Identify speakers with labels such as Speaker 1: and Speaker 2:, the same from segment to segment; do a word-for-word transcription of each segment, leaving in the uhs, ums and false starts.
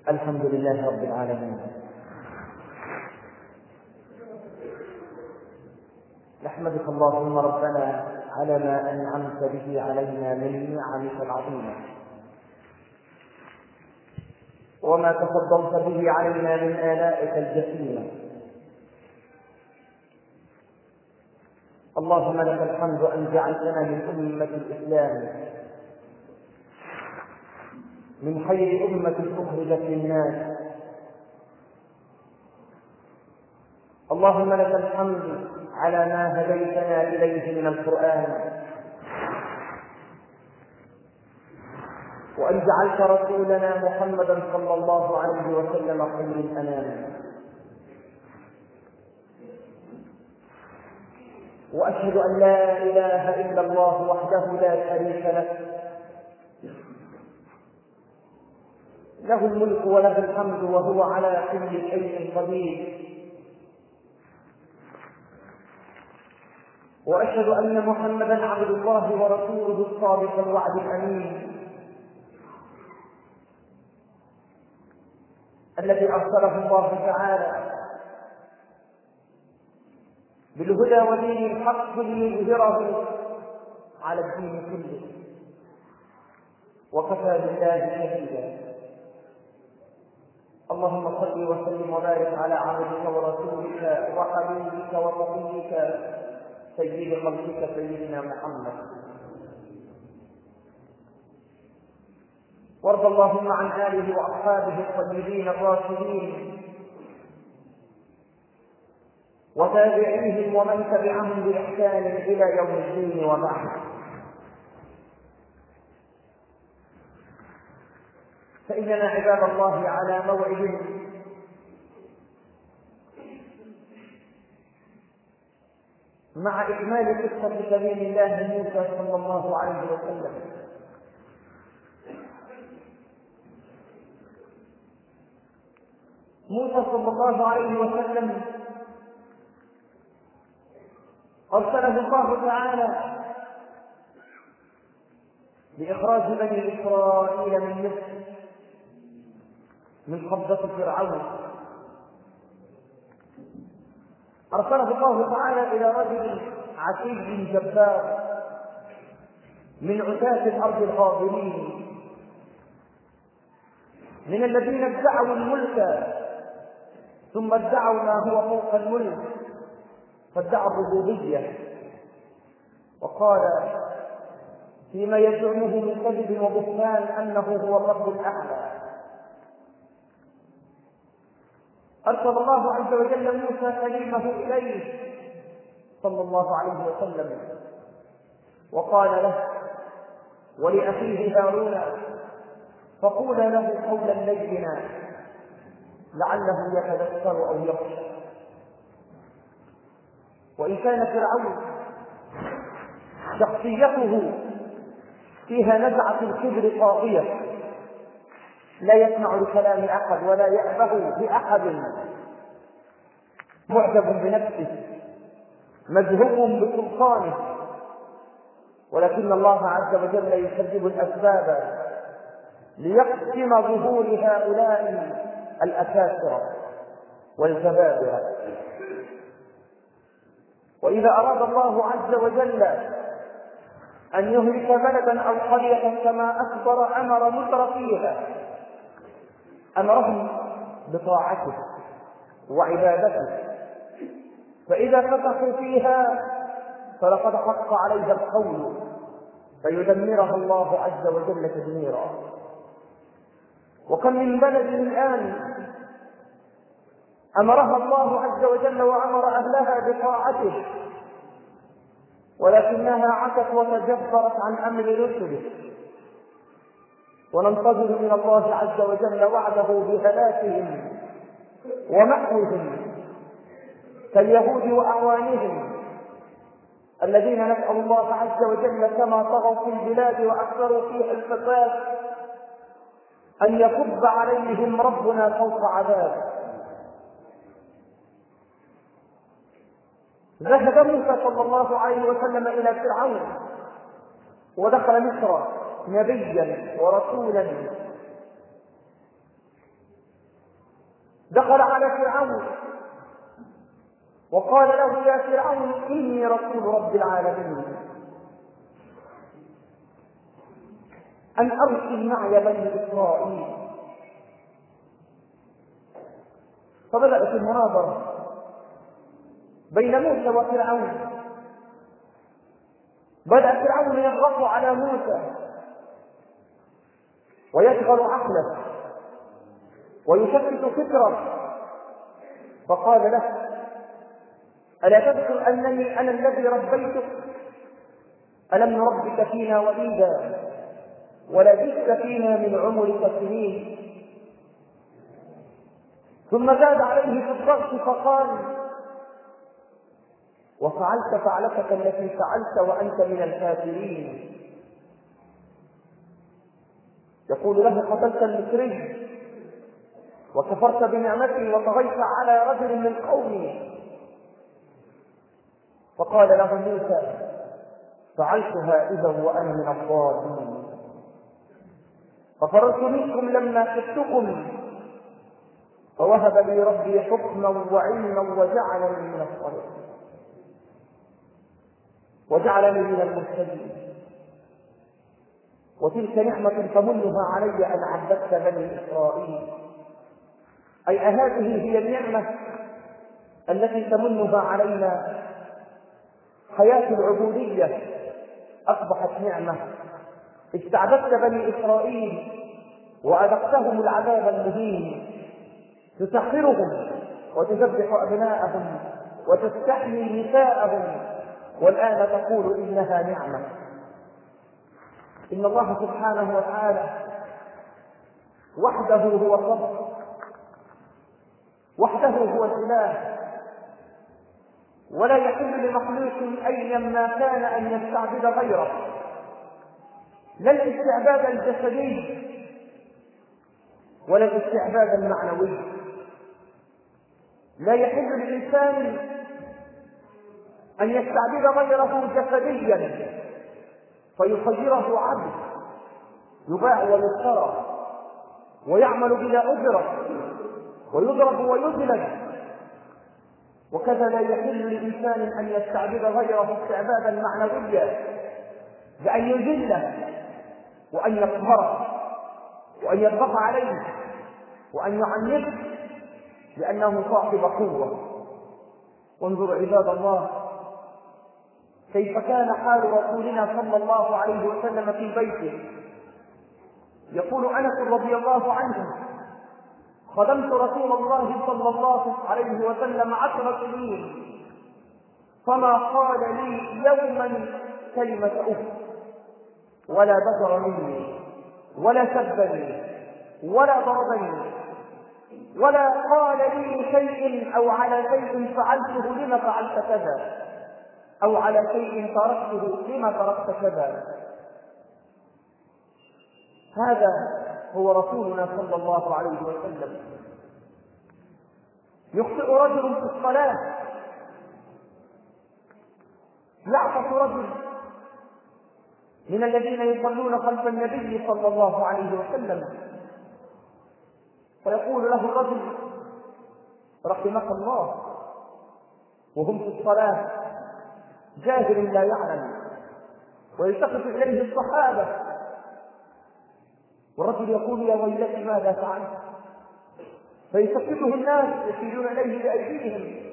Speaker 1: الحمد لله رب العالمين، نحمدك اللهم ربنا على ما أنعمت به علينا من نعمك العظيمة وما تفضلت به علينا من آلائك الجسيمة. اللهم لك الحمد أن جعلتنا من أمة الإسلام، من خير أمة أخرجت للناس. اللهم لك الحمد على ما هديتنا إليه من القرآن، وأن جعلت رسولنا محمدا صلى الله عليه وسلم خير الأنام. وأشهد أن لا إله إلا الله وحده لا شريك له، له الملك وله الحمد وهو على كل شيء قدير. وأشهد أن محمدا عبد الله ورسوله الصادق الوعد الأمين، الذي أرسله الله تعالى بالهدى ودين الحق ليظهره على الدين كله، وكفى بالله شهيدا. اللهم صل وسلم وبارك على عبدك ورسولك وحبيبك وصفيك سيد خلقك سيدنا محمد، وارض اللهم عن آله وأصحابه الطيبين الراشدين وتابعيهم ومن تبعهم بإحسان إلى يوم الدين، وبعد. فإننا عباد الله على موعد مع إكمال قصة سبيل الله موسى صلى الله عليه وسلم. موسى صلى الله عليه وسلم أرسله الله تعالى لإخراج بني إسرائيل من مصر من قبضة فرعون. أرسله الله تعالى إلى رجل عتيد جبار من عتاة الأرض الغابرين، من الذين ادعوا الملك ثم ادعوا ما هو فوق الملك، فادعوا الربوبية، وقال فيما يزعمه من كذب وبهتان أنه هو الرب الأعلى. أرسل الله عز وجل موسى كليمه إليه صلى الله عليه وسلم، وقال له ولأخيه هارون فقولا له قولا لينا لعله يتذكر أو يخشى. وإن كان فرعون شخصيته فيها نزعة الكبر طاغية، لا يسمع لكلام أحد ولا يأبه بأحد، معجب بنفسه مذهوب بسلطانه، ولكن الله عز وجل يسبب الأسباب ليقسم ظهور هؤلاء الأكاسرة والجبابرة. وإذا أراد الله عز وجل أن يهلك بلدا أو قرية كما أخبر أمر مترفيها، أمرهم بطاعته وعبادته، فإذا فتحوا فيها فلقد حق عليها القول فيدمرها الله عز وجل تدميرا. وكم من بلد الآن أمرها الله عز وجل وأمر أهلها بطاعته، ولكنها عتت وتجبرت عن أمر رسله، وننتظر من الله عز وجل وعده بهلاكهم ومحوهم كاليهود وأعوانهم الذين نسأل الله عز وجل كما طغوا في البلاد وأكثروا فيها الفساد أن يكب عليهم ربنا فوق عذاب. ذهب موسى صلى الله عليه وسلم إلى فرعون ودخل مصر نبيا ورسولا دخل على فرعون وقال له: يا فرعون إني رسول رب العالمين أن أرسل معي بني إسرائيل. فبدأت المناظرة بين موسى وفرعون. بدأ فرعون يضغط على موسى ويشغل عقله ويشتت فكره، فقال له: ألا تذكر أنني أنا الذي ربيتك؟ ألم نربك فينا وليدا ولبثت فينا من عمرك سنين؟ ثم زاد عليه في الضغط فقال: وفعلت فعلتك التي فعلت وأنت من الكافرين. يقول له: قتلت المصري وكفرت بنعمتي وطغيت على رجل من قومي. فقال له موسى: فعلتها إذا وأنا من الضالين، ففررت منكم لما خفتكم فوهب لي ربي حكما وعلما وجعلني من الصالحين وجعلني من المهتدين. وتلك نعمة تمنها علي أن عبدت بني إسرائيل. أي هذه هي النعمة التي تمنها علينا. حياة العبودية أصبحت نعمة. استعبدت بني إسرائيل وأذقتهم العذاب المهين، تسخرهم وتذبح أبناءهم وتستحيي نساءهم، والآن تقول إنها نعمة. إن الله سبحانه وتعالى وحده هو الرب، وحده هو الإله، ولا يحل لمخلوق أيما كان أن يستعبد غيره، لا الاستعباد الجسدي ولا الاستعباد المعنوي. لا يحل للإنسان أن يستعبد غيره جسديا فيصيره عبد يباع ويشترى ويعمل بلا أجرة ويضرب ويذلج. وكذا لا يحل للإنسان أن يستعبد غيره استعبادا معنويا بأن يذله وأن يقهره وأن يضغط عليه وأن يعنفه لأنه صاحب قوة. وانظر عباد الله كيف كان حال رسولنا صلى الله عليه وسلم في بيته. يقول أنس رضي الله عنه: خدمت رسول الله صلى الله عليه وسلم عشر سنين فما قال لي يوما كلمة أف، ولا بزر مني ولا سبني ولا ضربني ولا قال لي شيء أو على شيء فعلته لما فعلت كذا أو على شيء تركته لما تركت كذا. هذا هو رسولنا صلى الله عليه وسلم. يخطئ رجل في الصلاة، يعطس رجل من الذين يصلون خلف النبي صلى الله عليه وسلم فيقول له الرجل: رحمك الله، وهم في الصلاة، جاهل لا يعلم، ويلتفت إليه الصحابة والرجل يقول: يا ويلتي ماذا فعلت؟ فيسكته الناس يشيرون إليه بأيديهم.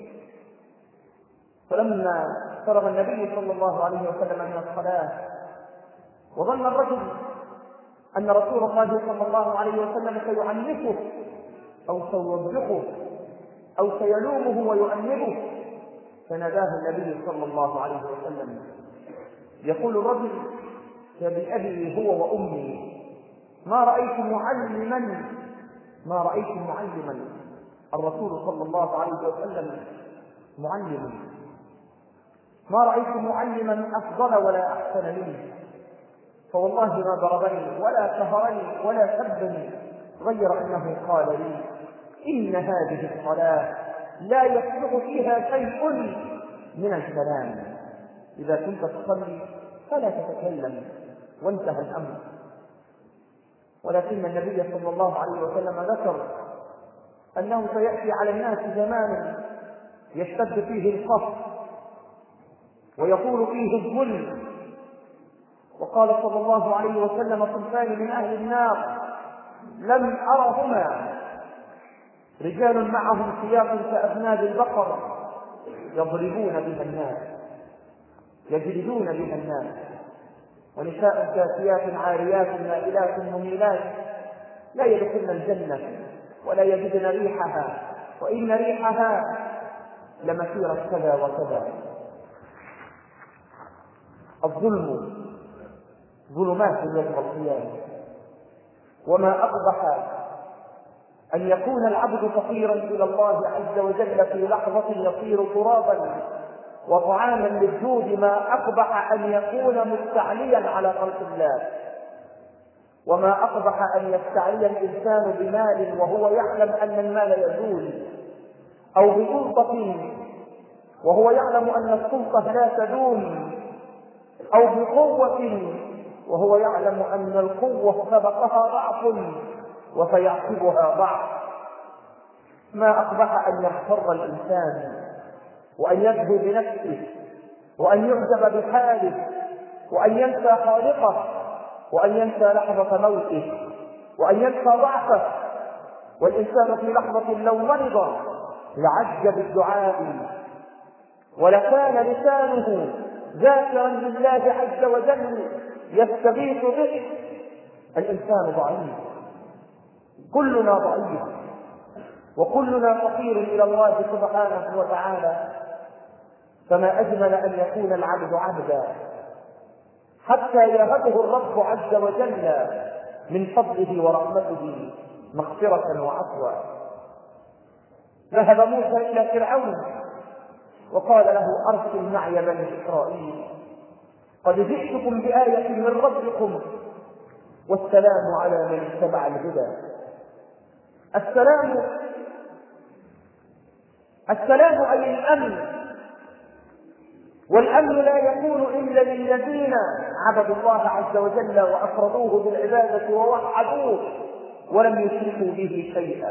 Speaker 1: فلما فرغ النبي صلى الله عليه وسلم من الصلاة وظن الرجل أن رسول الله صلى الله عليه وسلم سيعنفه أو سيوبخه أو سيلومه ويؤنبه، فناداه النبي صلى الله عليه وسلم يقول الرجل: فبأبي هو وأمي ما رأيت معلما ما رأيت معلما الرسول صلى الله عليه وسلم معلما ما رأيت معلما أفضل ولا أحسن منه، فوالله ما ضربني ولا كهرني ولا سبني غير أنه قال لي: إن هذه الصلاة لا يصلح فيها شيء من الكلام، إذا كنت تصلي فلا تتكلم، وانتهى الأمر. ولكن النبي صلى الله عليه وسلم ذكر أنه سيأتي على الناس زمان يشتد فيه القهر ويطول فيه الظلم. وقال صلى الله عليه وسلم: صنفان من أهل النار لم أرهما: رجال معهم سياط كأذناب البقر يضربون بها الناس يجلدون بها الناس، ونساء كاسيات عاريات مائلات مميلات لا يدخلن الجنة ولا يجدن ريحها، وإن ريحها لمسيرة كذا وكذا. الظلم ظلمات يوم القيامة. وما أقبح أن يكون العبد فقيرا إلى الله عز وجل في لحظة يصير ترابا وطعاما للجود، ما أقبح أن يكون مستعليا على خلق الله. وما أقبح أن يستعلي الإنسان بمال وهو يعلم أن المال يزول، أو بسلطة وهو يعلم أن السلطة لا تدوم، أو بقوة وهو يعلم أن القوة سبقها ضعف وسيعقبها ضعف. ما أقبح أن يغتر الإنسان وأن يزهو بنفسه وأن يعجب بحاله وأن ينسى خالقه وأن ينسى لحظة موته وأن ينسى ضعفه. والإنسان في لحظة لو مرض لعج بالدعاء ولكان لسانه ذاكرا لله عز وجل يستغيث به. الإنسان ضعيف، كلنا ضعيف، وكلنا فقير إلى الله سبحانه وتعالى. فما أجمل أن يكون العبد عبدا حتى يهبه الرب عز وجل من فضله ورحمته مغفرة وعفوا. ذهب موسى إلى فرعون وقال له: أرسل معي بني إسرائيل قد جئتكم بآية من ربكم والسلام على من اتبع الهدى. السلام السلام أي الأمن، والأمن لا يكون إلا للذين عبدوا الله عز وجل وأفردوه بالعبادة ووحدوه ولم يشركوا به شيئا.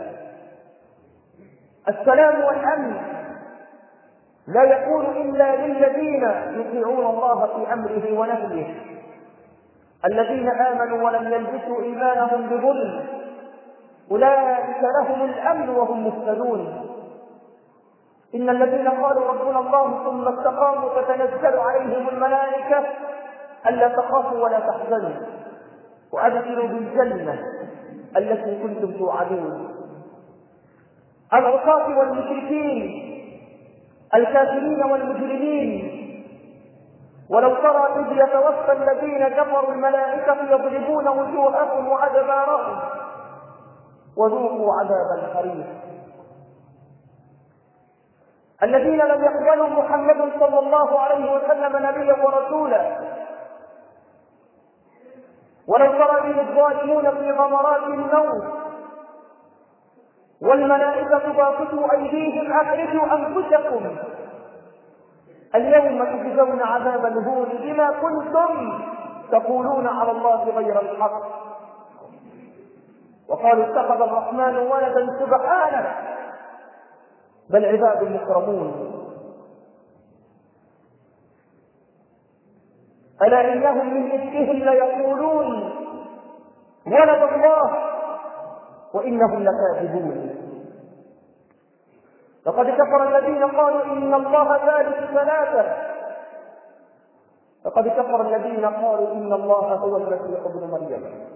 Speaker 1: السلام والأمن لا يكون إلا للذين يطيعون الله في أمره ونهيه، الذين آمنوا ولم يلبسوا إيمانهم بظلم أولئك لهم الأمن وهم مهتدون. إن الذين قالوا ربنا الله ثم استقاموا تتنزل عليهم الملائكة ألا تخافوا ولا تحزنوا وأبشروا بالجنة التي كنتم توعدون. العصاة والمشركين، الكافرين والمجرمين، ولو ترى إذ يتوفى الذين كفروا الملائكة يضربون وجوههم وأدبارهم وذوقوا عذاب الحريق. الذين لم يقبلوا محمد صلى الله عليه وسلم نبيا ورسولا، ولو ترى به الظالمون في غمرات الموت والملائكة باسطوا أيديهم أخرجوا أنفسكم اليوم تجزون عذاب الهون بما كنتم تقولون على الله غير الحق وقالوا اتخذ الرحمن ولدا سبحانه بل عباد مكرمون. ألا إنهم من إفكهم ليقولون ولد الله وإنهم لكاذبون. لقد كفر الذين قالوا إن الله ثالث ثلاثة، لقد كفر الذين قالوا إن الله هو المسيح ابن مريم.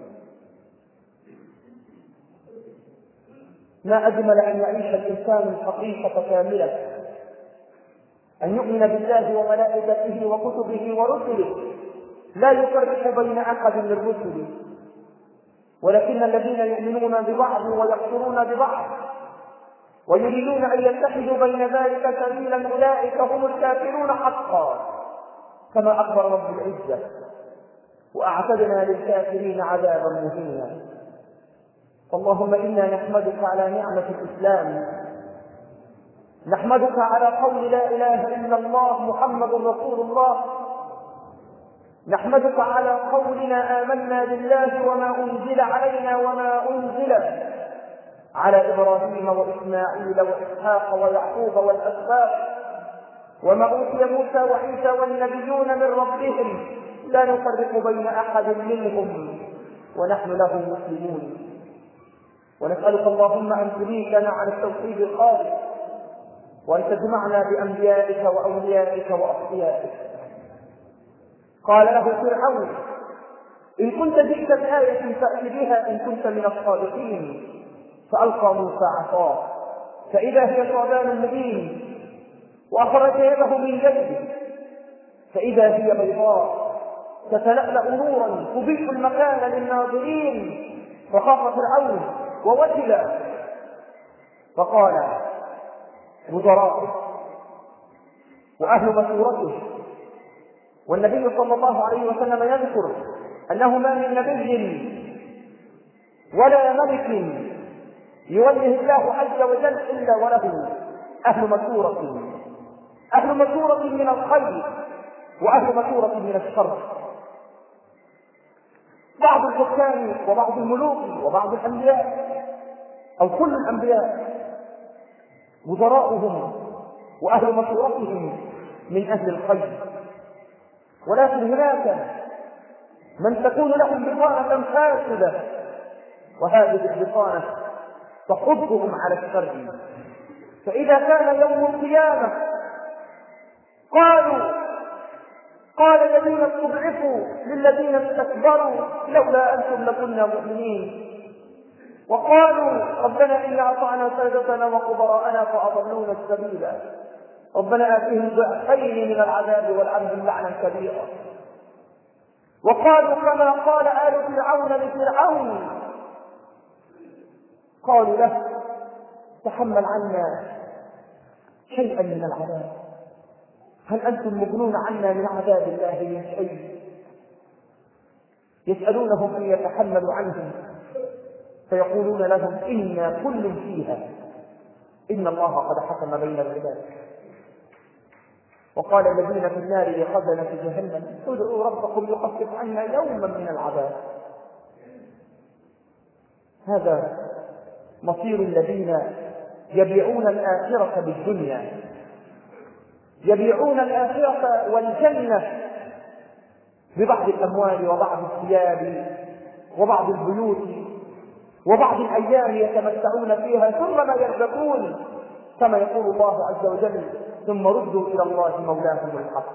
Speaker 1: ما أجمل أن يعيش الإنسان الحقيقة كاملة، أن يؤمن بالله وملائكته وكتبه ورسله لا يفرق بين أحد من الرسل، ولكن الذين يؤمنون ببعض ويكفرون ببعض ويريدون أن يتخذوا بين ذلك سبيلا أولئك هم الكافرون حقا، كما أخبر رب العزة: وأعتدنا للكافرين عذابا مهينا. اللهم إنا نحمدك على نعمة الإسلام، نحمدك على قول لا إله إلا الله محمد رسول الله، نحمدك على قولنا آمنا بالله وما أنزل علينا وما أنزل على إبراهيم وإسماعيل وإسحاق ويعقوب والأسباط وما أوتي موسى وعيسى والنبيون من ربهم لا نفرق بين أحد منهم ونحن له مسلمون. ونسألك اللهم أن تريدنا على التوحيد الخالص، وأن تجمعنا بأنبيائك وأوليائك وأصفيائك. قال له فرعون: إن كنت جئت بآية فأت بها إن كنت من الصادقين. فألقى موسى عصاه فإذا هي ثعبان مبين، وأخرج يده من جيبه فإذا هي بيضاء تتلألأ نورا تضيء المكان للناظرين. فخاف فرعون ووجل، فقال وزراءه وأهل مشورته، والنبي صلى الله عليه وسلم يذكر أنه ما من نبي ولا ملك يوجه الله عز وجل إلا وله أهل مشورة، أهل مشورة من الخير وأهل مشورة من الشر. بعض الحكام وبعض الملوك وبعض الأنبياء أو كل الأنبياء وزراؤهم وأهل مشورتهم من أهل الخير، ولكن هناك من تكون لهم بطانة فاسدة، وهذه البطانة تحضهم على الشر. فإذا كان يوم القيامة قالوا قال الذين استضعفوا للذين استكبروا لولا أنتم لكنا مؤمنين، وقالوا ربنا إنا أطعنا سادتنا وكبراءنا فأضلونا السبيل، ربنا آتهم ضعفين من العذاب والعنهم لعنا كبيرا. وقالوا كما قال آل فرعون لفرعون، قالوا له تحمل عنا شيئا من العذاب، هل أنتم مغنون عنا من عذاب الله من شيء؟ يسألونهم أن يتحملوا عنهم فيقولون لهم إنا كل فيها إن الله قد حكم بين العباد. وقال الذين في النار لخزنة جهنم ادعوا ربكم يخفف عنا يوما من العذاب. هذا مصير الذين يبيعون الآخرة بالدنيا، يبيعون الآخرة والجنة ببعض الأموال وبعض الثياب وبعض البيوت وبعض الأيام يتمتعون فيها ثم ما يرزقون، كما يقول الله عز وجل ثم ردوا إلى الله مولاهم الحق.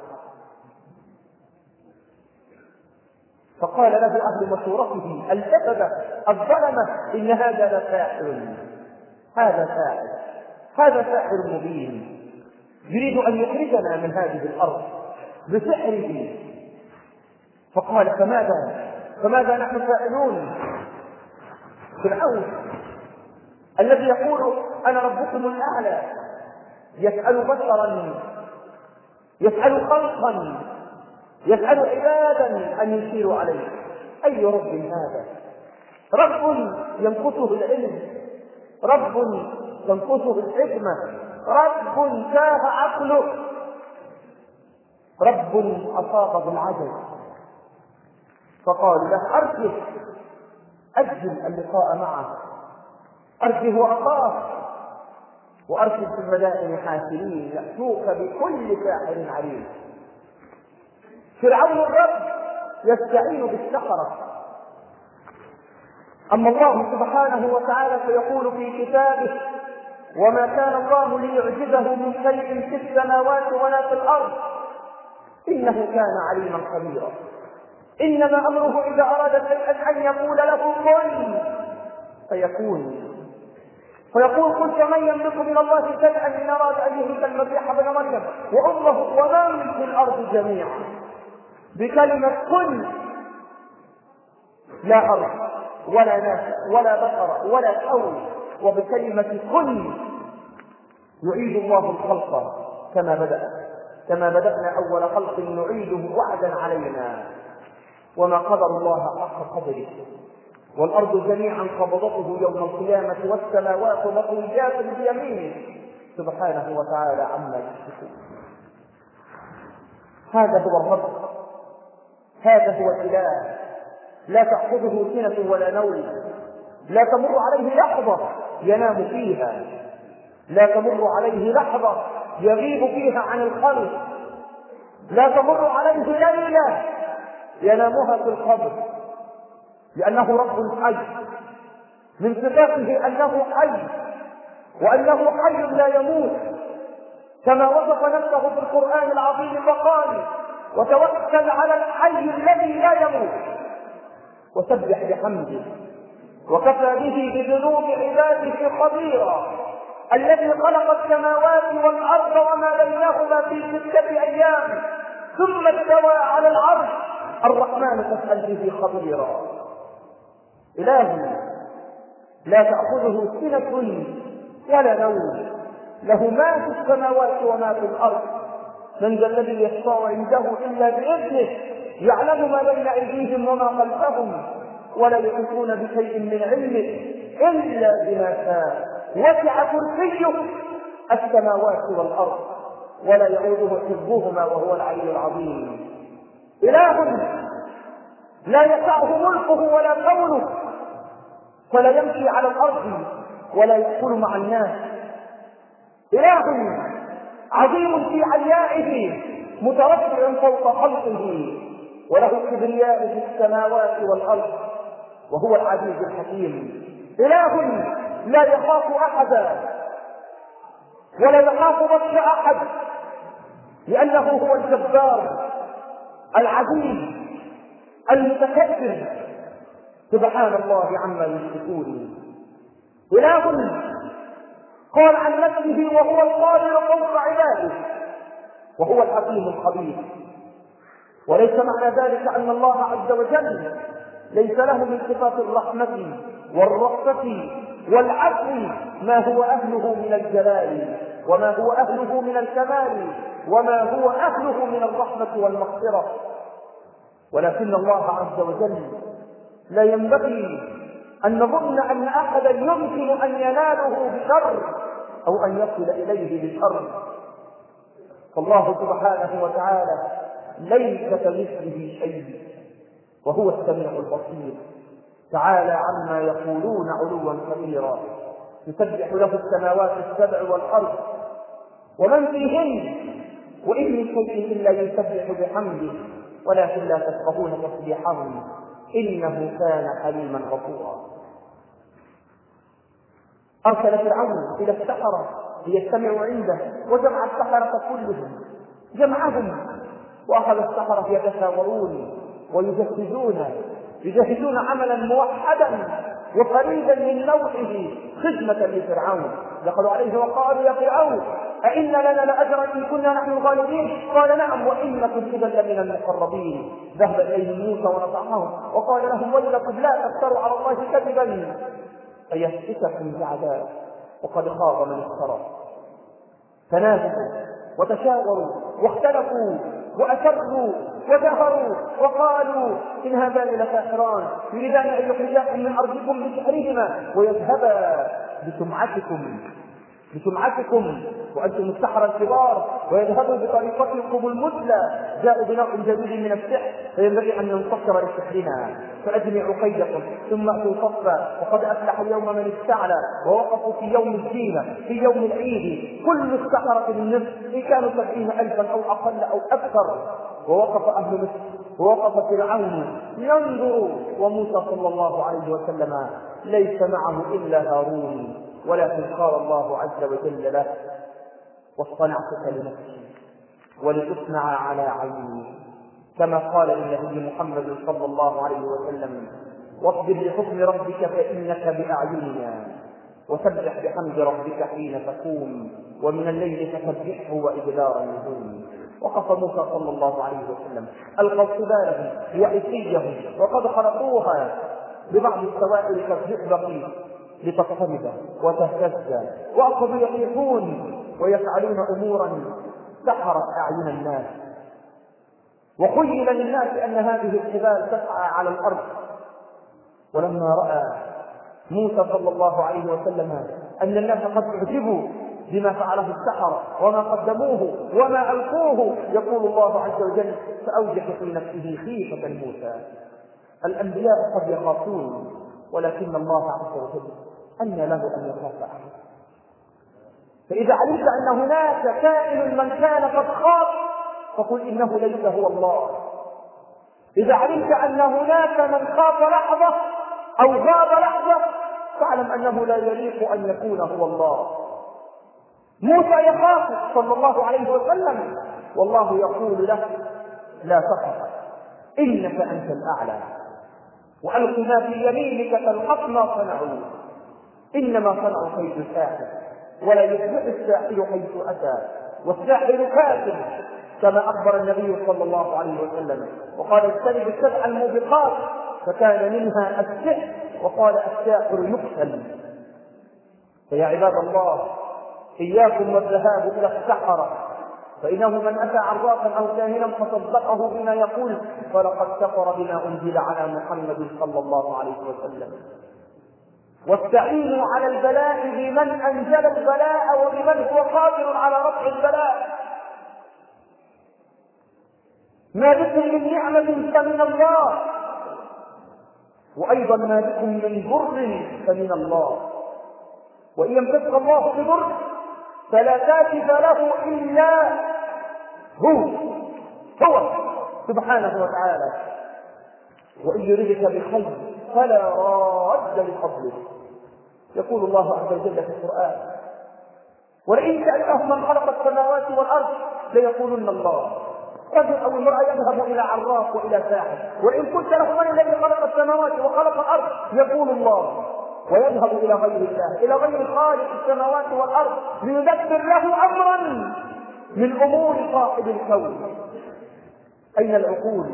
Speaker 1: فقال له أهل مشورته الكذبة الظلمة إن هذا لساحر، هذا ساحر، هذا ساحر مبين يريد أن يخرجنا من هذه الأرض بسحره. فقال فماذا فماذا نحن فاعلون؟ فرعون الذي يقول أنا ربكم الأعلى يسأل بشرا، يسأل خلقا، يسأل عبادا أن يشيروا عليه. أي رب هذا؟ رب ينقصه العلم، رب تنقصه الحكمة، رب تاه عقله، رب أصاب بالعجز. فقال له أرجه، أجل اللقاء معه، أرجه وأخاف، وأرسل في المدائن حاشرين يأتوك بكل ساحر عليم. فرعون الرب يستعين بالسحرة، أما الله سبحانه وتعالى فيقول في كتابه وما كان الله ليعجزه من شيء في السماوات ولا في الأرض إنه كان عليما خبيرا. إنما أمره إذا أراد شيئا أن يقول له كن فيكون. فيقول قل فمن يملك من الله شيئا إن أراد أن يهلك المسيح ابن مريم وأمه ومن في الأرض جميعا بكلمة كن لا أرض ولا ناس ولا بشر ولا كون، وبكلمة كن يعيد الله الخلق كما بدأ كما بدأنا أول خلق نعيده وعدا علينا وما قدر الله حق قدره. والأرض جميعا قبضته يوم القيامة والسماوات مطويات بيمينه سبحانه وتعالى عما يشركون. هذا هو الرب، هذا هو الإله، لا تأخذه سنة ولا نوم، لا تمر عليه لحظة ينام فيها، لا تمر عليه لحظة يغيب فيها عن الخلق، لا تمر عليه ليلة ينامها في القبر، لأنه رب حي، من صفاته أنه حي، وأنه حي لا يموت، كما وصف نفسه في القرآن العظيم فقال: وتوكل على الحي الذي لا يموت وسبح بحمده وكفى به بذنوب عباده خبيرا، الذي خلق السماوات والأرض وما بينهما في ستة أيام ثم استوى على العرش، الرحمن فاسأل به خبيرا. إله لا تأخذه سنة ولا نوم، له ما في السماوات وما في الأرض، من ذا الذي يشفع عنده إلا بإذنه، يعلم ما بين أيديهم وما خلفهم، ولا يحيطون بشيء من علمه إلا بما شاء، وسع كرسيه السماوات والأرض ولا يؤوده حفظهما وهو العلي العظيم. إله لا يسعه ملكه ولا كونه، فلا يمشي على الأرض ولا يأكل مع الناس. إله عظيم في عليائه مترفع فوق خلقه، وله الكبرياء في السماوات والأرض وهو العزيز الحكيم. إله لا يخاف أحدا ولا يخاف بطش أحد، لأنه هو الجبار العزيز المتكبر سبحان الله عما يشركون. إله قال عن نفسه وهو القادر فوق عباده وهو الحكيم الخبير. وليس معنى ذلك أن الله عز وجل ليس له من صفات الرحمة والرأفة والعفو ما هو أهله من الجلال، وما هو أهله من الكمال، وما هو أهله من الرحمة والمغفرة، ولكن الله عز وجل لا ينبغي أن نظن أن أحدا يمكن أن يناله بشر أو أن يصل إليه بشر، فالله سبحانه وتعالى ليس كمثله شيء وهو السميع البصير. تعالى عما يقولون علوا كبيرا، يسبح له السماوات السبع والأرض ومن فيهن، وإن من شيء إلا يسبح بحمده ولكن لا تفقهون تسبيحهم إنه كان حليما غفورا. أرسل فرعون إلى السحرة ليجتمعوا عنده وجمع السحرة كلهم، جمعهم وأخذ السحرة يتشاورون ويجهزون يجهزون عملا موحدا وفريدا من نوعه خدمة لفرعون. دخلوا عليه وقالوا: يا فرعون أئن لنا لأجرا إن كنا نحن الغالبين؟ قال: نعم وإنكم إذا لمن المقربين. ذهب إليهم موسى ونصحهم وقال لهم: ويلكم لا تفتروا على الله كذبا فيسحتكم بعذاب وقد خاب من افترى. تنازلوا وتشاوروا واختلفوا وأسروا وجهروا وقالوا: إن هذان لساحران يريدان أن يخرجاكم من أرضكم بسحرهما ويذهبا بسمعتكم بسمعتكم وأنتم السحرة الكبار، ويذهبوا بطريقتكم المثلى. جاءوا بنوع جديد من السحر فينبغي أن ينتصر لسحرنا، فأجمعوا كيدكم ثم أتوا صفا وقد أفلح اليوم من استعلى. ووقفوا في يوم الزينة في يوم العيد كل السحرة بالنصف إن كانوا سبعين ألفا أو أقل أو أكثر. ووقف أهل مصر ووقف فرعون ينظر، وموسى صلى الله عليه وسلم ليس معه إلا هارون، ولكن قال الله عز وجل له: واصطنعتك لنفسي ولتصنع على عيني، كما قال للنبي محمد صلى الله عليه وسلم: واصبر لحكم ربك فإنك بأعيننا، وسبح بحمد ربك حين تقوم، ومن الليل فسبحه وإدبار النجوم. وقف موسى صلى الله عليه وسلم ألقوا حبالهم وعصيهم وقد خلقوها ببعض السوائل كالزئبق لتضطرب وتهتز، وأخذوا يطيحون ويفعلون أمورا سحرت أعين الناس. وخيل للناس أن هذه الحبال تسعى على الأرض. ولما رأى موسى صلى الله عليه وسلم أن الناس قد اعجبوا بما فعله السحرة وما قدموه وما ألقوه، يقول الله عز وجل: فأوجس في نفسه خيفة موسى. الأنبياء قد يخافون ولكن الله عز وجل أن له أن يخاف أحد. فإذا علمت أن هناك كائن من كان قد خاف فقل إنه ليس هو الله. إذا علمت أن هناك من خاف لحظة أو غاب لحظة فاعلم أنه لا يليق أن يكون هو الله. موسى يخاف صلى الله عليه وسلم والله يقول له لا تخف إنك أنت الأعلى وألق ما في يمينك تلقف ما صنعوا إنما صنعوا كيد الساحر ولا يفلح الساحر حيث أتى والساحر كافر كما أخبر النبي صلى الله عليه وسلم. وقال اجتنبوا السبع الموبقات فكان منها السحر وقال الساحر يقتل. فيا عباد الله إياكم والذهاب إلى السحرة فإنه من أتى عرافا أو كاهنا فصدقه بما يقول فلقد كفر بما أنزل على محمد صلى الله عليه وسلم. واستعينوا على البلاء بمن أنزل البلاء وبمن هو قادر على رفع البلاء. ما بكم من نعمة فمن الله وأيضا ما بكم من ضر فمن الله. وإن يمسك الله بضر فلا كاشف له إلا هو هو سبحانه وتعالى وإن يردك بخير فلا راد لفضله. يقول الله عز وجل في القرآن ولئن سألتهم من خلق السماوات والأرض ليقولن الله. رجل أو امرأة يذهب إلى عراف وإلى ساحر وإن قلت له من الذي خلق السماوات وخلق الأرض يقول الله ويذهب إلى غير الله إلى غير خالق السماوات والأرض ليدبر له أمرا من أمور صاحب الكون. أين العقول؟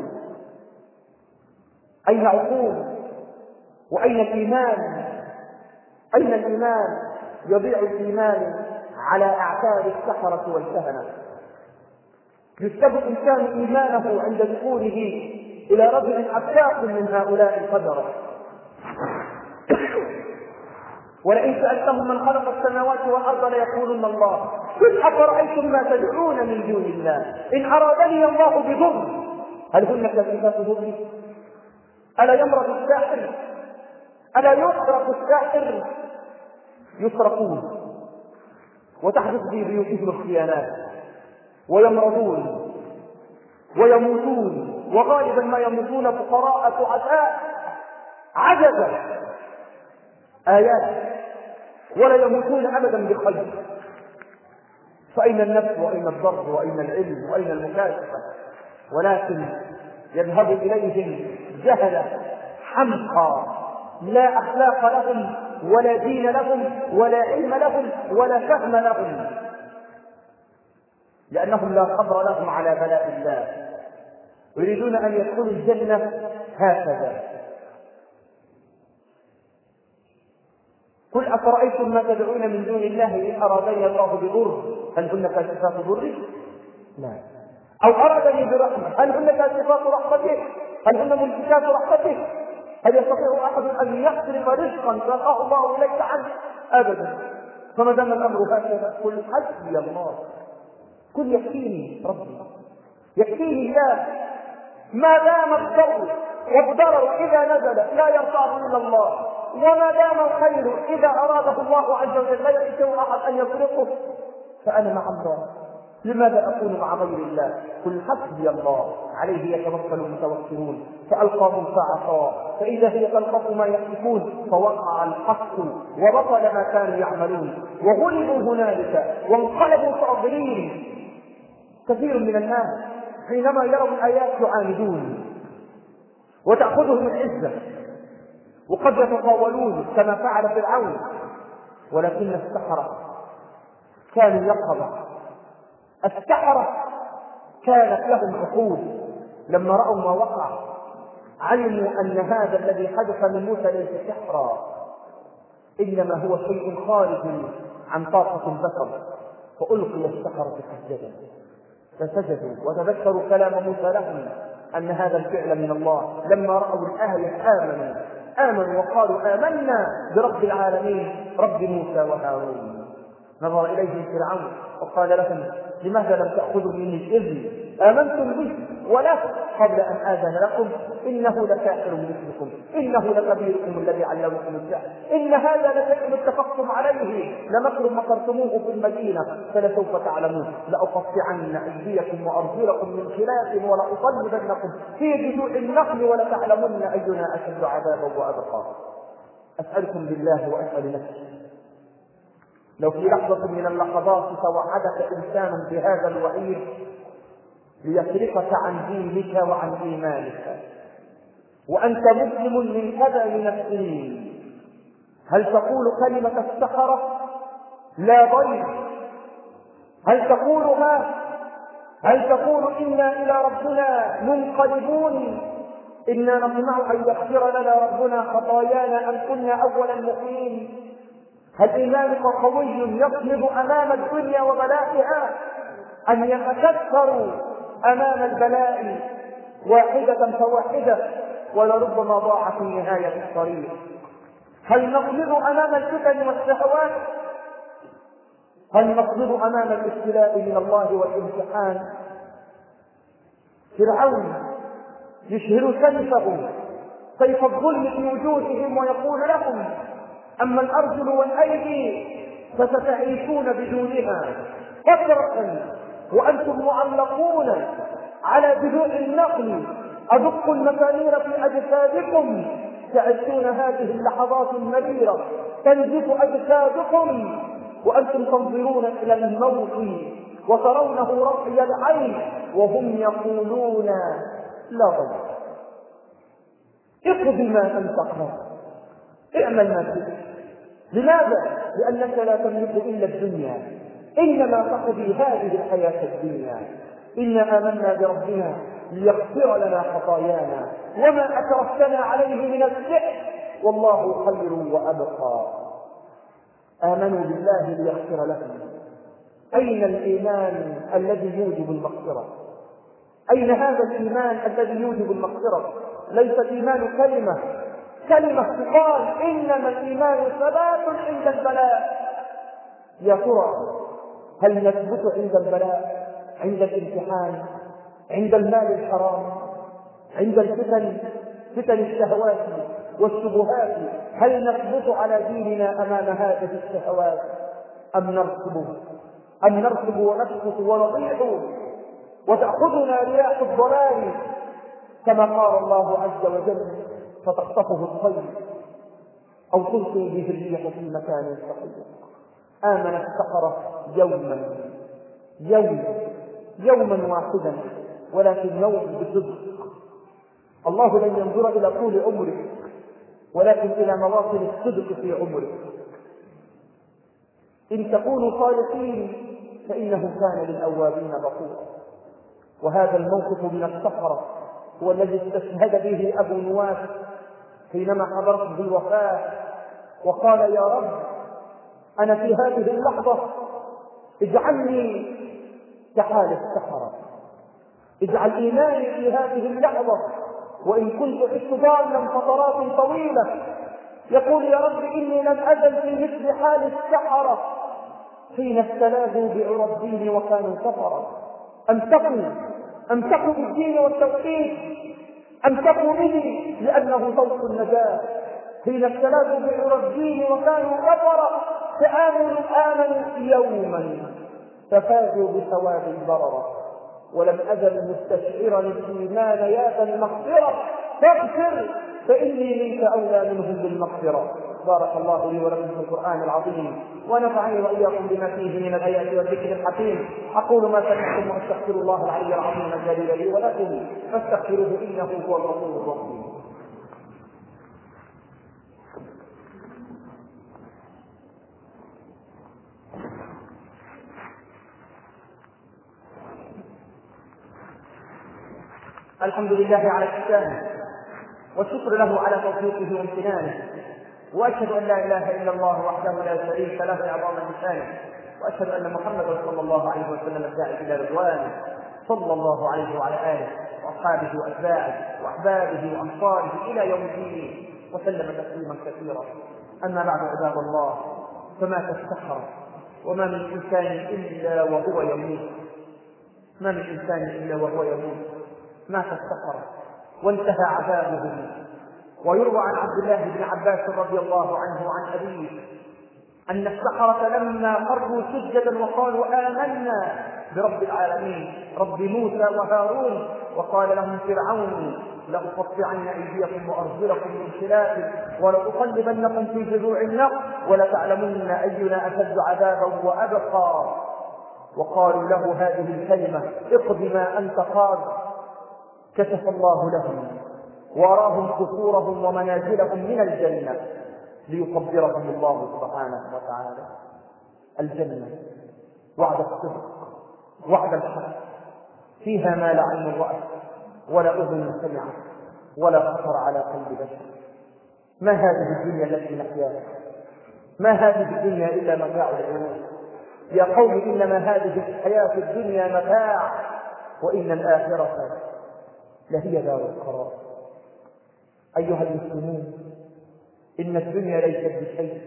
Speaker 1: أين عقول؟ وأين الإيمان؟ أين الإيمان؟ يضيع الإيمان على أعتاب السحرة والكهنة. يسلب الإنسان إيمانه عند دخوله إلى رجل أفاق من هؤلاء القدرة. ولئن سألتهم من خلق السماوات والأرض ليقولن الله قل أفرأيتم ما تدعون من دون الله إن أرادني الله بضر هل هن كاشفات ضره؟ ألا يمرض الساحر؟ ألا يسرق الساحر؟ يسرقون وتحدث في بيوتهم الخيانات ويمرضون ويموتون وغالبا ما يموتون فقراء تعساء عجزا آيات ولا يموتون أبدا بخير. فأين النفس وأين الضر وأين العلم وأين المكاشفة؟ ولكن يذهب إليهم جهلة حمقى لا أخلاق لهم ولا دين لهم ولا علم لهم ولا فهم لهم لأنهم لا صبر لهم على بلاء الله يريدون أن يدخلوا الجنة هكذا. قل أفرأيتم ما تدعون من دون الله إن أرادني الله بضر هل هن كاشفات ضره؟ لا. أو أرادني برحمة هل هن كاشفات رحمته؟ هل هن ممسكات رحمته؟ هل يستطيع أحد أن يصرف رزقا ساقه الله إليك عنه؟ أبدا. فما دام الأمر هكذا قل حسبي الله قل يكفيني ربي يكفيني الله. ما دام الضر والضرر إذا نزل لا يرفعه إلا الله وما دام الخير إذا أراده الله عز وجل لا يستطيع أحد أن يفرقه فأنا مع الله. لماذا أكون مع غير الله؟ قل حسبي الله عليه يتوكل المتوكلون فألقاهم فعصى فإذا هي تلقف ما يحلفون فوقع الحق وبطل ما كانوا يعملون وغلبوا هنالك وانقلبوا صاغرين. كثير من الناس حينما يروا الآيات يعاندون وتأخذهم العزة وقد يتطاولون كما فعل فرعون. ولكن السحرة كانوا يقظة. السحرة كانت لهم عقول لما رأوا ما وقع علموا أن هذا الذي حدث من موسى ليس سحرا إنما هو شيء خارج عن طاقة البشر فألقي السحرة سجدا فسجدوا وتذكروا كلام موسى لهم أن هذا الفعل من الله. لما رأوا الآية آمنوا آمنوا وقالوا آمنا برب العالمين رب موسى وهارون. نظر إليهم فرعون وقال لهم لماذا لم تأخذوا مني الإذن آمنتم به وله قبل أن آذن لكم إنه لساحر مثلكم، إنه لكبيركم الذي علمكم السحر، إن هذا لشيء اتفقتم عليه، لمكر مكرتموه في المدينة فلسوف تعلمون، لأقطعن أيديكم وأرجلكم من خلاف ولأصلبنكم في جذوع النخل ولتعلمن أينا أشد عذابا وأبقى. أسألكم بالله وأسأل نفسي، لو في لحظة من اللحظات توعدك إنسان بهذا الوعيد ليصرفك عن دينك وعن إيمانك وأنت مسلم من كذا من السنين، هل تقول كلمة السحرة لا ضير؟ هل تقولها؟ هل تقول إنا إلى ربنا منقلبون، إنا نطمع أن يغفر لنا ربنا خطايانا أن كنا أول المؤمنين؟ هل إيمانك قوي يصمد أمام الدنيا وبلائها، أن يتكثروا أمام البلاء واحدة فواحدة ولربما ضاع في نهاية الطريق؟ هل نصمد أمام الفتن والشهوات؟ هل نصمد أمام الابتلاء من الله والامتحان؟ فرعون يشهر سيفه سيف الظلم في وجوههم ويقول لهم أما الأرجل والأيدي فستعيشون بدونها فترة وأنتم معلقون على جذوع النخل، أدق المسامير في أجسادكم، تعيشون هذه اللحظات المريرة تنزف أجسادكم وأنتم تنظرون إلى الموت وترونه رأي العين وهم يقولون لا ضير، اقض ما أنت قاض، اعمل ما شئت. لماذا؟ لأنك لا تملك إلا الدنيا، إنما تقضي هذه الحياة الدنيا. إنا آمنا بربنا ليغفر لنا خطايانا وما أكرهتنا عليه من السحر والله خير وأبقى. آمنوا بالله ليغفر لهم. أين الإيمان الذي يوجب المغفرة؟ أين هذا الإيمان الذي يوجب المغفرة؟ ليس الإيمان كلمة كلمة تقال، إنما الإيمان ثبات عند البلاء. يا ترى هل نثبت عند البلاء، عند الامتحان، عند المال الحرام، عند الفتن فتن الشهوات والشبهات؟ هل نثبت على ديننا أمام هذه الشهوات أم نركب أم نركب ونسقط ونضيع وتأخذنا رياح الضلال كما قال الله عز وجل فتخطفه الطير أو تلقي به الريح في مكان سحيق؟ آمن السحرة يوما يوما يوما واحدا ولكن يوم بصدق. الله لن ينظر إلى طول عمرك ولكن إلى مواطن الصدق في عمرك. إن تكونوا صالحين فإنه كان للأوابين غفورا. وهذا الموقف من السحرة هو الذي استشهد به أبو نواس حينما حضرته الوفاة وقال يا رب أنا في هذه اللحظة اجعلني كحال السحرة، اجعل إيماني في هذه اللحظة وإن كنت عشت ضالا فترات طويلة. يقول يا رب إني لم أزل في مثل حال السحرة حين استلاذوا بعرى الدين وكانوا كفرا. أمسكوا أمسكوا بالدين والتوحيد، أمسكوا به لأنه صوت النجاة. حين استلاذوا بعرى الدين وكانوا كفرا فآمنوا آمنوا يوما ففازوا بثواب البررة. ولم أزل مستشعرا الإيمان يا ذا المغفرة فاغفر فإني منك أولى منهم بالمغفرة. بارك الله لي ولكم في القرآن العظيم ونفعني وإياكم بما فيه من الآيات والذكر الحكيم. أقول ما سمعتم وأستغفر الله العلي العظيم الجليل لي ولكم فاستغفروه إنه هو الغفور الرحيم. الحمد لله على إحسانه والشكر له على توفيقه وامتنانه، وأشهد أن لا إله إلا الله وحده لا شريك له إعظاما لشانه، وأشهد أن محمدا صلى الله عليه وسلم الداعي إلى رضوانه صلى الله عليه وعلى آله وأصحابه وأتباعه وأحبابه وأنصاره إلى يوم الدين وسلم تسليما كثيرا. أما بعد عباد الله، فما تستحر وما من إنسان إلا وهو يموت، ما من إنسان إلا وهو يموت. مات السحرة وانتهى عذابهم. ويروى عن عبد الله بن عباس رضي الله عنه وعن أبيه أن السحرة لما خروا سجدا وقالوا آمنا برب العالمين رب موسى وهارون، وقال لهم فرعون لأقطعن أيديكم وأرجلكم من خلاف ولأصلبنكم في جذوع النخل ولتعلمن أينا أشد عذابا وأبقى، وقالوا له هذه الكلمة اقض ما أنت قاض، كشف الله لهم وأراهم قصورهم ومنازلهم من الجنة ليصبرهم الله سبحانه وتعالى. الجنة وعد الصدق وعد الحق، فيها ما لا عين رأت ولا أذن سمعت ولا خطر على قلب بشر. ما هذه الدنيا التي نحياها؟ ما هذه الدنيا إلا متاع الغرور. يا قوم إنما هذه الحياة الدنيا متاع وإن الآخرة لهي دار القرار. أيها المسلمون، إن الدنيا ليست بشيء.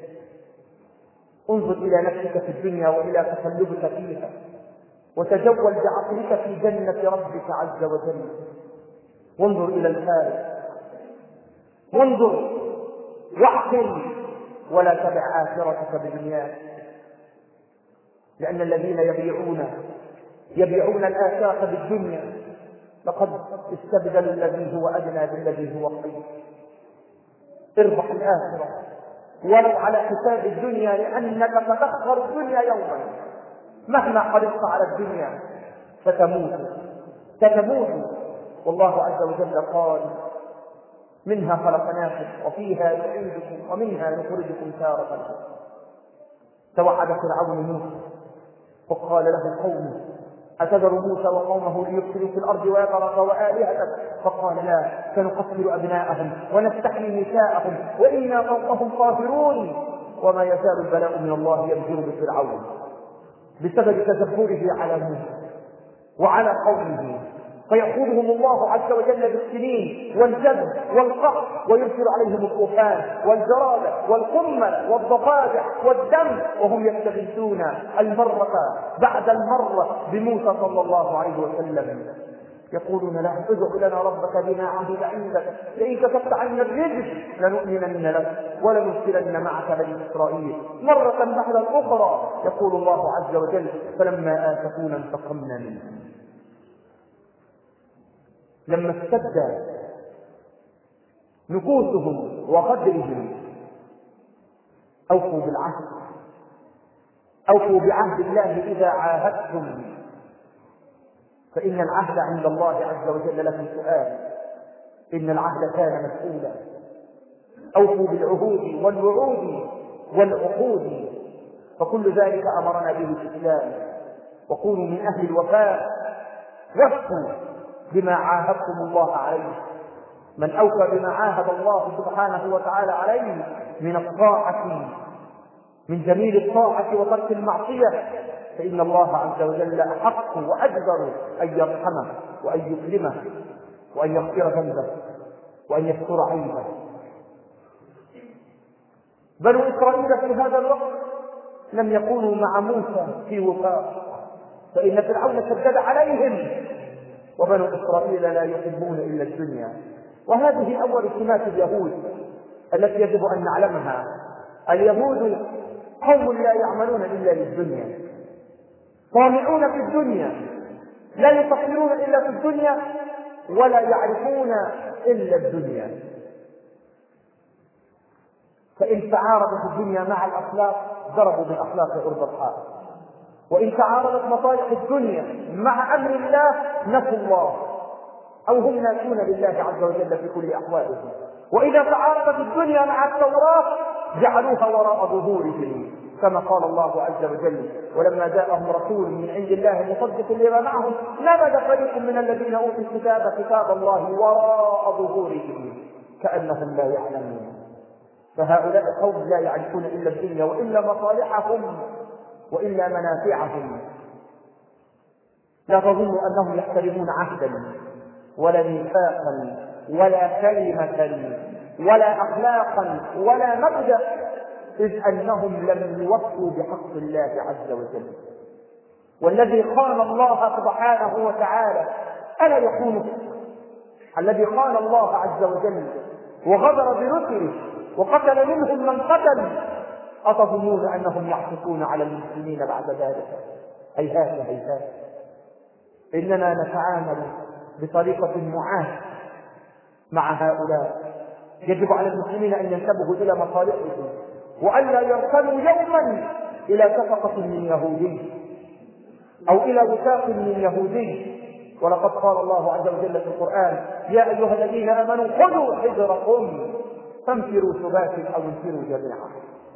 Speaker 1: انظر إلى نفسك في الدنيا وإلى تقلبك فيها، وتجول بعقلك في جنة ربك عز وجل، وانظر إلى الخارج، وانظر واحكم ولا تبع آخرتك بدنياك، لأن الذين يبيعون يبيعون الآخرة بالدنيا لقد استبدلوا الذي هو أدنى بالذي هو خير. اربح الآخرة ولو على حساب الدنيا، لأنك ستخسر الدنيا يوما. مهما حرصت على الدنيا ستموت ستموت والله عز وجل قال منها خلقناكم وفيها نعيدكم ومنها نخرجكم تارة أخرى. توعد فرعون موسى وقال له قومه أتذر موسى وقومه ليفسدوا في الأرض ويذرك وآلهتك؟ فقال لا، سنقتل أبناءهم ونستحيي نساءهم وإنا فوقهم قاهرون. وما يزال البلاء من الله ينزل بفرعون بسبب تجبره على موسى وعلى قومه، فيأخذهم الله عز وجل بالسنين والجذب والقحط ويرسل عليهم الطوفان والجراد والقمل والضفادع والدم، وهم يستغيثون المرة بعد المرة بموسى صلى الله عليه وسلم، يقولون له ادع لنا ربك بما عهد عندك لئن كشفت عنا الرجز لنؤمنن لك ولنرسلن معك بني إسرائيل. مرة بعد الأخرى يقول الله عز وجل فلما آسفونا انتقمنا منهم. لما اشتد نفوسهم وقدرهم أوفوا بالعهد أوفوا بعهد الله إذا عاهدتم، فإن العهد عند الله عز وجل لكم سؤال، إن العهد كان مسؤولا. أوفوا بالعهود والوعود والعقود، فكل ذلك أمرنا به الإسلام. وكونوا من أهل الوفاء وفوا بما عاهدتم الله عليه. من أوفى بما عاهد الله سبحانه وتعالى عليه من الطاعة، من جميل الطاعة وترك المعصية، فإن الله عز وجل أحق وأجدر أن يرحمه وأن يكرمه وأن يغفر ذنبه وأن يستر عيبه. بنو إسرائيل في هذا الوقت لم يكونوا مع موسى في وفاق، فإن فرعون شدد عليهم، وبنو إسرائيل لا يحبون إلا الدنيا. وهذه أول سمات اليهود التي يجب أن نعلمها. اليهود قوم لا يعملون إلا للدنيا، طامعون في الدنيا، لا يفكرون إلا في الدنيا ولا يعرفون إلا الدنيا. فإن تعارضت الدنيا مع الأخلاق ضربوا بالأخلاق أرض الحائط، وإن تعارضت مصالح الدنيا مع أمر الله نسوا الله، أو هم ناسون لله عز وجل في كل أحوالهم. وإذا تعارضت الدنيا مع التوراة جعلوها وراء ظهورهم، كما قال الله عز وجل ولما جاءهم رسول من عند الله مصدق لما معهم نبذ فريق من الذين أوتوا الكتاب كتاب الله وراء ظهورهم كأنهم لا يعلمون. فهؤلاء قوم لا يعرفون إلا الدنيا وإلا مصالحهم وإلا منافعهم. لا تظنوا أنهم يحترمون عهدا ولا ميثاقا ولا كلمة ولا أخلاقا ولا مبدأ، إذ أنهم لم يوفوا بحق الله عز وجل. والذي خان الله سبحانه وتعالى ألا يخونه؟ الذي خان الله عز وجل وغدر برسله وقتل منهم من قتل، أتظنون أنهم يحققون على المسلمين بعد ذلك؟ هيهات هيهات. إننا نتعامل بطريقة معاهدة مع هؤلاء. يجب على المسلمين أن ينتبهوا إلى مصالحهم وألا يركنوا يوما إلى صفقة من يهودي أو إلى وثاق من يهودي. ولقد قال الله عز وجل في القرآن: يا أيها الذين آمنوا خذوا حذركم فانفروا ثبات أو انفروا جميعا.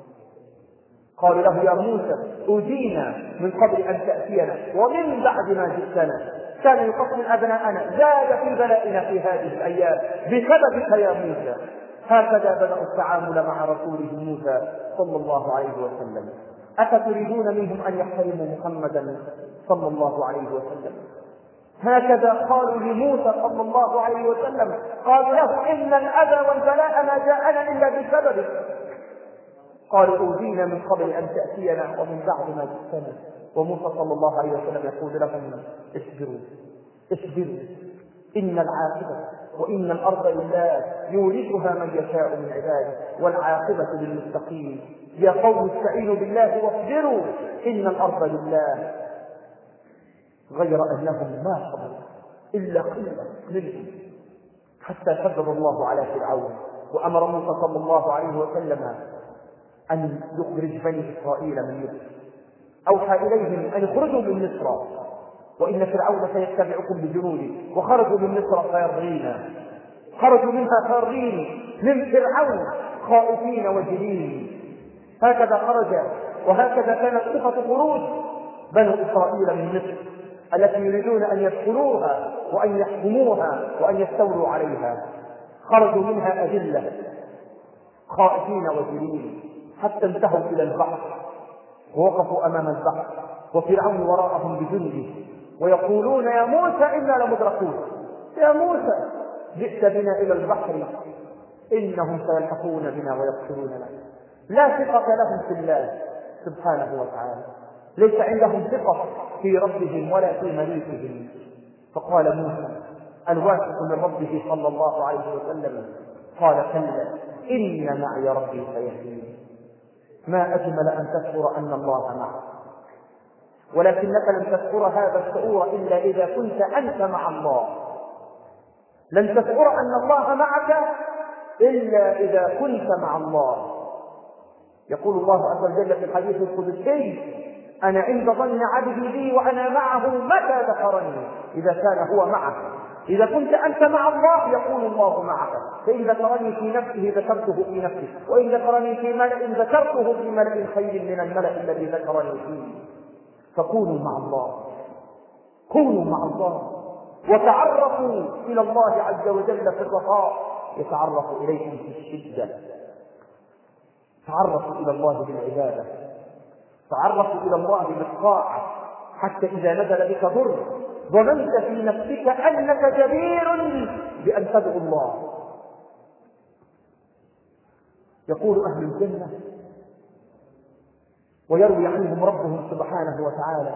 Speaker 1: قال له: يا موسى أوذينا من قبل أن تأتينا ومن بعد ما جئتنا، كان يقتل أبناءنا، زاد في بلائنا في هذه الأيام بسببك يا موسى. هكذا بدأوا التعامل مع رسوله موسى صلى الله عليه وسلم. أفتريدون منهم أن يحترموا محمدا صلى الله عليه وسلم؟ هكذا قالوا لموسى صلى الله عليه وسلم، قالوا له: إن الأذى والبلاء ما جاءنا إلا بسببك. قالوا: أوذينا من قبل أن تأتينا ومن بعد ما جئتنا. وموسى صلى الله عليه وسلم يقول لهم: اصبروا اصبروا إن العاقبة وإن الأرض لله يورثها من يشاء من عباده والعاقبة للمتقين. يا قوم استعينوا بالله واصبروا إن الأرض لله. غير أنهم ما صبروا إلا قلة منهم حتى شدد الله على فرعون، وأمر موسى صلى الله عليه وسلم أن يخرج بني إسرائيل من مصر. أوحى إليهم أن يخرجوا من مصر وإن فرعون سيتبعكم بجنوده، وخرجوا من مصر خارين، خرجوا منها خارين من فرعون خائفين وجلين. هكذا خرج وهكذا كانت صفة خروج بنو إسرائيل من مصر التي يريدون أن يدخلوها وأن يحكموها وأن يستولوا عليها. خرجوا منها أذلة خائفين وجلين حتى انتهوا إلى البحر ووقفوا أمام البحر وفرعون وراءهم بجنده ويقولون: يا موسى إنا لمدركون، يا موسى جئت بنا إلى البحر إنهم سيلحقون بنا ويقتلوننا. لا ثقة لهم في الله سبحانه وتعالى، ليس عندهم ثقة في ربهم ولا في مليكهم. فقال موسى الواثق من ربه صلى الله عليه وسلم: قال: كلا إن معي ربي سيهدين. ما أجمل أن تذكر أن الله معك، ولكنك لن تذكر هذا الشعور إلا إذا كنت أنت مع الله. لن تذكر أن الله معك إلا إذا كنت مع الله. يقول الله عز وجل في الحديث القدسي: أنا عند ظن عبدي بي وأنا معه متى ذكرني. إذا كان هو معك، إذا كنت أنت مع الله يكون الله معك. فإن ذكرني في نفسه ذكرته في نفسه، وإن ذكرني في ملأ ذكرته في ملأ خير من الملأ الذي ذكرني فيه. فكونوا مع الله، كونوا مع الله وتعرفوا إلى الله عز وجل في الرخاء يتعرف إليكم في الشدة. تعرفوا إلى الله بالعبادة، تعرفوا إلى الله بالطاعة، حتى إذا نزل بك ضر ظننت في نفسك أنك جدير بأن تدعو الله. يقول أهل الجنة ويروي عنهم ربهم سبحانه وتعالى: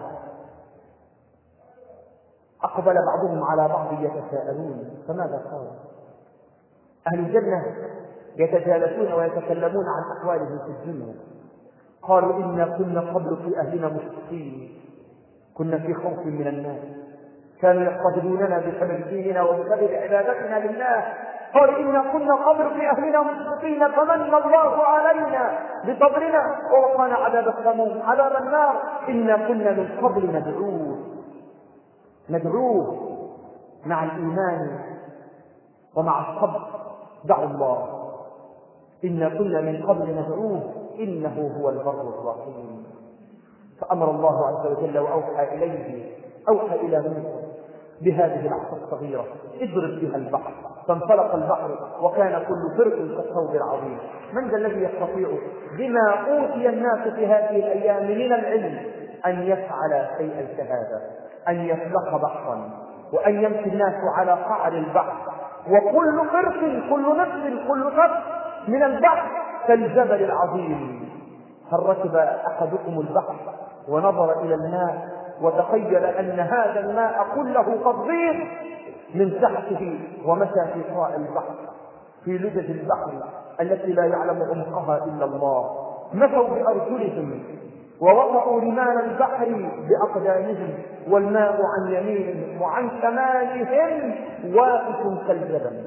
Speaker 1: أقبل بعضهم على بعض يتساءلون. فماذا قالوا؟ أهل الجنة يتجالسون ويتكلمون عن أحوالهم في الدنيا. قالوا: إنا كنا قبل في أهلنا مشركين، كنا في خوف من الناس، كانوا يقتدروننا بسبب ديننا وبسبب عبادتنا لله. قالوا: إنا كنا قبل في أهلنا مشركين فمن الله علينا بصبرنا ووقانا عذاب السموم عذاب النار. إنا كنا من قبل ندعوه ندعوه مع الإيمان ومع الصبر. دعوا الله، إنا كنا من قبل ندعوه إنه هو البر الرحيم. فأمر الله عز وجل وأوحى إليه أوحى إلى موسى بهذه العصا الصغيرة: اضرب بها البحر. فانفلق البحر وكان كل فرق كالثوب العظيم. من ذا الذي يستطيع بما أوتي الناس في هذه الأيام من العلم أن يفعل شيئا كهذا؟ أن يفلق بحرا وأن يمشي الناس على قعر البحر، وكل فرق كل نفس كل نفس من البحر كالجبل العظيم. هل ركب أحدكم البحر ونظر إلى الماء وتخيل أن هذا الماء كله قد غيض من تحته ومشى في قاع البحر في لجج البحر التي لا يعلم عمقها إلا الله. مشوا بأرجلهم ووقعوا رمال البحر بأقدامهم والماء عن يمينهم وعن شمالهم واقف كالجبل.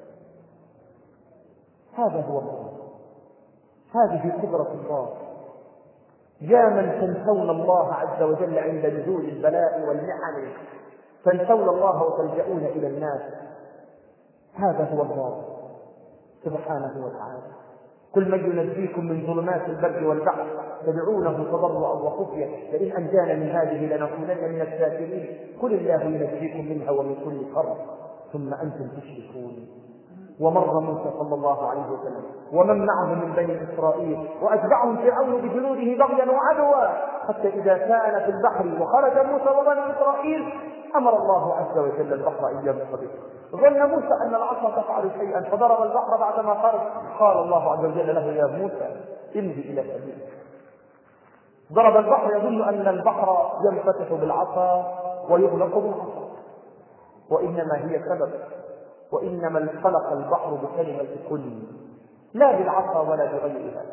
Speaker 1: هذا هو الله، هذه قدرة الله. يا من تنسون الله عز وجل عند نزول البلاء والمحن، تنسون الله وتلجؤون إلى الناس. هذا هو الله سبحانه وتعالى. كل من ينجيكم من ظلمات البر والبحر تدعونه تضرعا وخفية لئن أنجانا من هذه لنكونن من الشاكرين. قل الله ينجيكم منها ومن كل كرب ثم أنتم تشركون. ومر موسى صلى الله عليه وسلم ومن معه من بني إسرائيل وأتبعهم فرعون بجنوده بغيا وعدوا حتى إذا كان في البحر وخرج موسى وبني إسرائيل أمر الله عز وجل البحر أن يبق به. ظن موسى أن العصا تفعل شيئا فضرب البحر بعدما خرج. قال الله عز وجل له يا موسى امضي إلى سبيلك. ضرب البحر يظن أن البحر ينفتح بالعصا ويغلق بالعصا، وإنما هي سبب، وإنما انفلق البحر بكلمة كن لا بالعصا ولا بغيرها.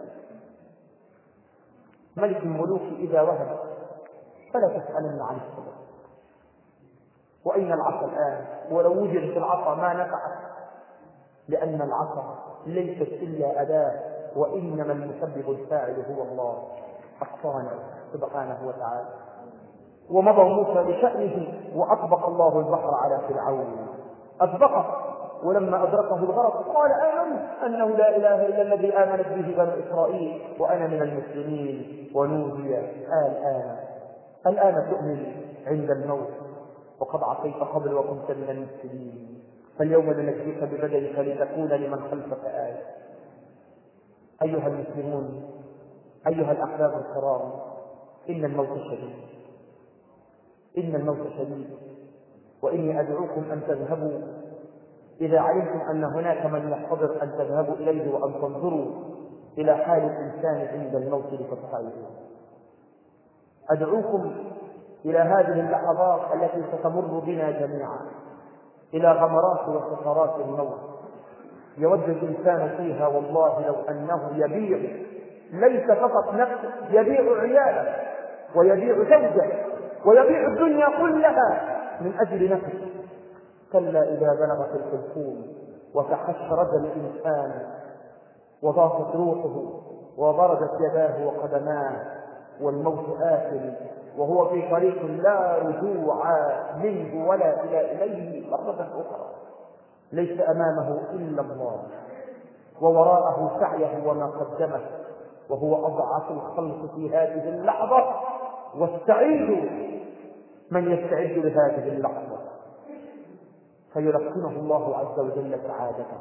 Speaker 1: ملك الملوك إذا وهب فلا تسألن عن السبب. وأين العصا الآن؟ ولو وجدت العصا ما نفعت، لأن العصا ليست إلا أداة، وإنما المسبب الفاعل هو الله الصانع سبحانه وتعالى. ومضى موسى بشأنه وأطبق الله البحر على فرعون، أطبقه. ولما أدركه الغرق قال آمنت أنه لا إله إلا الذي آمنت به بنو إسرائيل وأنا من المسلمين. ونودي الآن الآن تؤمن عند الموت وقد عصيت قبل وكنت من المسلمين، فاليوم ننجيك ببدنك لتكون لمن خلفك آية. أيها المسلمون، أيها الأحباب الكرام، إن الموت شديد، إن الموت شديد. وإني أدعوكم أن تذهبوا إذا علمتم أن هناك من يحتضر أن تذهبوا إليه وأن تنظروا إلى حال الإنسان عند الموت لتتخيلوا. أدعوكم إلى هذه اللحظات التي ستمر بنا جميعا، إلى غمرات وسكرات الموت. يود الإنسان فيها والله لو أنه يبيع ليس فقط نفسه، يبيع عياله ويبيع زوجه ويبيع الدنيا كلها من أجل نفسه. كلا إذا بلغت الحلقوم وتحشرج الإنسان وضاقت روحه وبردت يداه وقدماه والموت آكل وهو في طريق لا رجوع منه ولا إلى إليه مرة أخرى. ليس أمامه إلا الله ووراءه سعيه وما قدمه، وهو أضعف الخلق في هذه اللحظة. واستعيدوا من يستعد لهذه اللحظة فيلقنه الله عز وجل سعادته،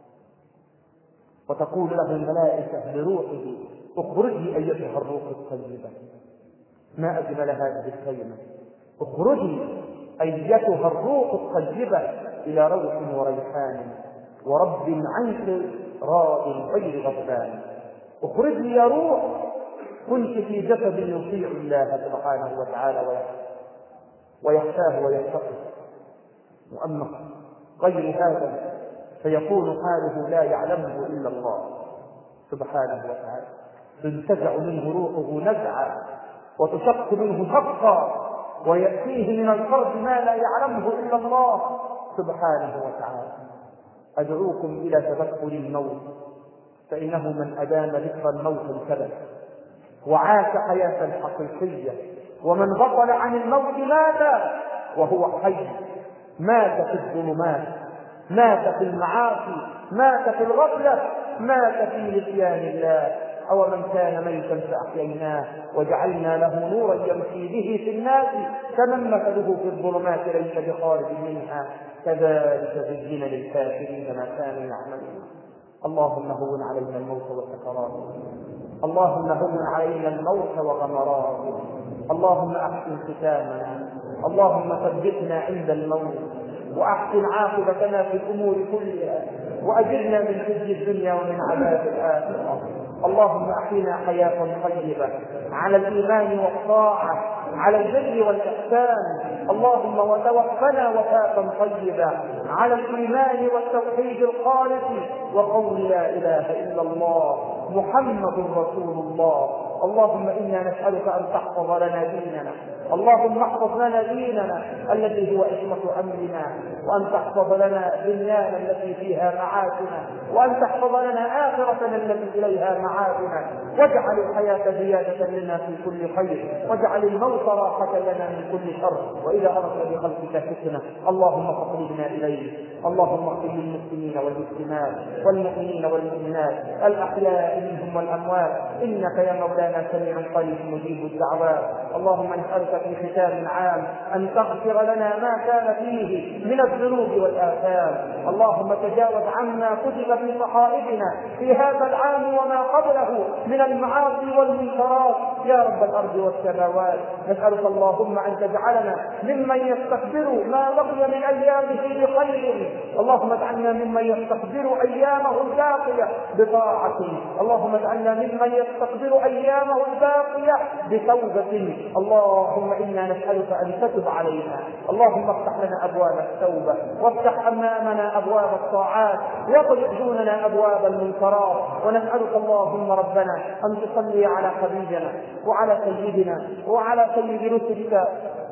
Speaker 1: وتقول له الملائكة لروحه اخرجي أيتها الروح الطيبة. ما أجمل هذه الكلمة، اخرجي أيتها الروح الطيبة إلى روح وريحان ورب عنك راض غير غضبان. اخرجي يا روح، كنت في جسد يطيع الله سبحانه وتعالى ويخشاه ويتقه، وأما غير هذا فيكون حاله لا يعلمه إلا الله سبحانه وتعالى. تنتزع منه روحه نزعا وتشق منه شقا ويأتيه من القرب ما لا يعلمه إلا الله سبحانه وتعالى. أدعوكم إلى تذكر الموت، فإنه من أدام ذكر الموت انتبه وعاش حياة حقيقية، ومن بطل عن الموت مات وهو حي، مات في الظلمات، مات في المعاصي، مات في الغفلة، مات في نسيان الله. أو من كان ميتا فأحييناه وجعلنا له نورا يمشي به في الناس كمن مثله في الظلمات ليس بخارج منها كذلك زين للكافرين ما كانوا يعملون. اللهم هون علينا الموت وسكراته، اللهم هون علينا الموت وغمراته، اللهم أحسن ختامنا، اللهم ثبتنا عند الموت وأحسن عاقبتنا في الأمور كلها، وأجرنا من خزي الدنيا ومن عذاب الآخرة. اللهم أحينا حياة طيبة على الإيمان والطاعة، على البر والإحسان. اللهم وتوفنا وفاة طيبة على الإيمان والتوحيد الخالص وقول لا إله إلا الله محمد رسول الله. اللهم إنا نسألك أن تحفظ لنا ديننا، اللهم احفظ لنا ديننا الذي هو عصمة أمرنا، وأن تحفظ لنا دنيانا التي فيها معاشنا، وأن تحفظ لنا آخرتنا التي إليها معادنا، واجعل الحياة زيادة لنا في كل خير، واجعل الموت راحة لنا من كل شر، وإذا أردت بخلقك فتنة اللهم فاقربنا إليه. اللهم اغفر للمسلمين والمسلمات والمؤمنين والمؤمنات الأحياء منهم والأموات، إنك يا مولانا سميع قريب مجيب الدعوات. اللهم نسألك في ختام عام أن تغفر لنا ما كان فيه من الذنوب والآثام. اللهم تجاوز عما كتب في صحائفنا في هذا العام وما قبله من المعاصي والمنكرات يا رب الأرض والسماوات. نسألك اللهم أن تجعلنا ممن يستقبل ما بقي من أيامه بخير. اللهم اجعلنا ممن يستقبل أيامه الباقية بطاعة. اللهم اجعلنا ممن يستقبل أيامه الباقية بتوبة. اللهم إنا نسألك أن تتب علينا. اللهم افتح لنا أبواب التوبة، وافتح أمامنا أبواب الطاعات، واغلق دوننا أبواب المنكرات. ونسألك اللهم ربنا أن تصلي على حبيبنا وعلى سيدنا وعلى سيد رسلك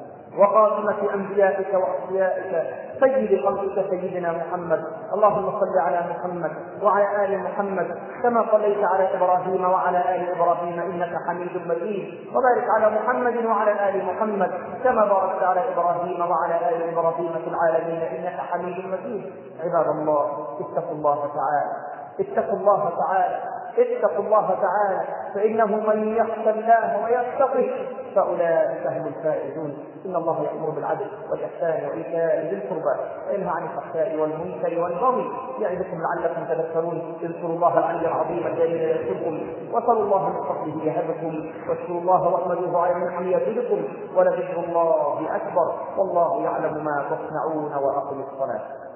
Speaker 1: وخاتمة أنبيائك وأصفيائك سيد خلقك سيدنا محمد. اللهم صل على محمد وعلى آل محمد كما صليت على إبراهيم وعلى آل إبراهيم إنك حميد مجيد، وبارك على محمد وعلى آل محمد كما باركت على إبراهيم وعلى آل إبراهيم في العالمين إنك حميد مجيد. عباد الله اتقوا الله تعالى، اتقوا الله تعالى، اتقوا الله تعالى، فإنه من يخشى الله ويتقه فأولئك هم الفائزون. إن الله يأمر بالعدل والإحسان وإيتاء ذي القربى وينهى عن الفحشاء والمنكر والبغي يعظكم لعلكم تذكرون. اذكروا الله العلي العظيم الجليل يذكركم، وصلوا الله من فضله يهبكم، واشكروا الله واحمدوه على نعمه يزدكم، ولذكر الله أكبر، والله يعلم ما تصنعون. وأقم الصلاة.